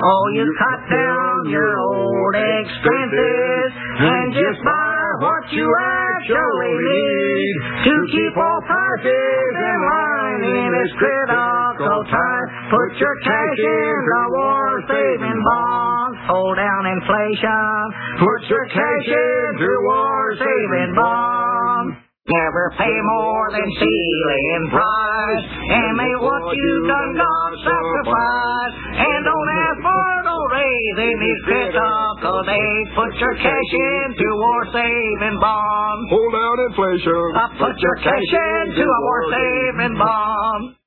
Oh, you cut down your old expenses and just buy what you actually need to keep all prices in line in this critical time. Put your cash in the war-saving bonds. Hold down inflation. Put your cash into war-saving bonds. Never pay more than ceiling price, and make what you've done not sacrifice. And don't ask for no raise in these critical days. Put your cash into war-saving bonds. Hold down inflation. Put your cash into a war-saving bond.